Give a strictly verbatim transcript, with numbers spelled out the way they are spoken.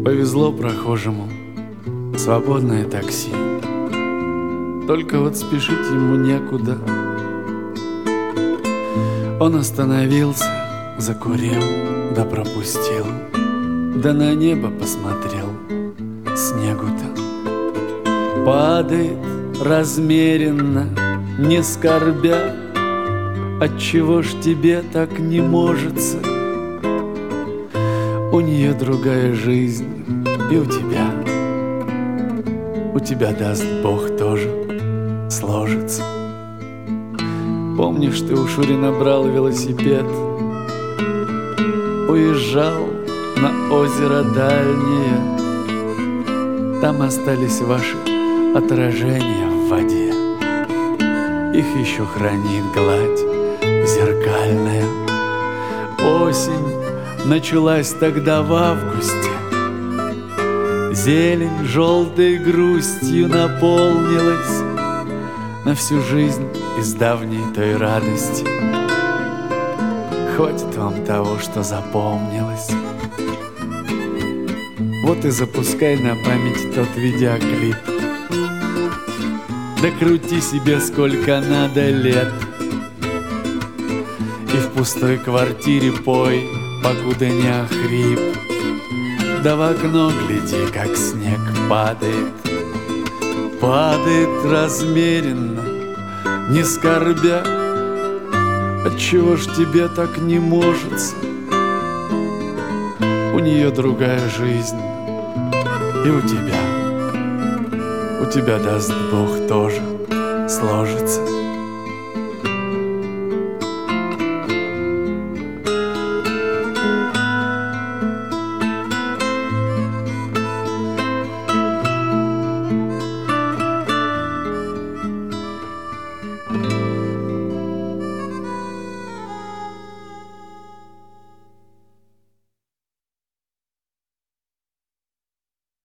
Повезло прохожему, свободное такси. Только вот спешить ему некуда. Он остановился, закурил, да пропустил, да на небо посмотрел. Снегу-то падает размеренно, не скорбя. Отчего ж тебе так не можется? У нее другая жизнь, и у тебя, у тебя, даст Бог, тоже сложится. Помнишь, ты у Шурина брал велосипед, уезжал на озеро дальнее. Там остались ваши отражения в воде. Их еще хранит гладь зеркальная. Осень началась тогда в августе. Зелень желтой грустью наполнилась на всю жизнь из давней той радости. Хватит вам того, что запомнилось. Вот и запускай на память тот видеоклип. Да крути себе сколько надо лет. И в пустой квартире пой, покуда не охрип. Да в окно гляди, как снег падает. Падает размеренно, не скорбя. Отчего ж тебе так не можется? У нее другая жизнь, и у тебя, у тебя, даст Бог, тоже сложится.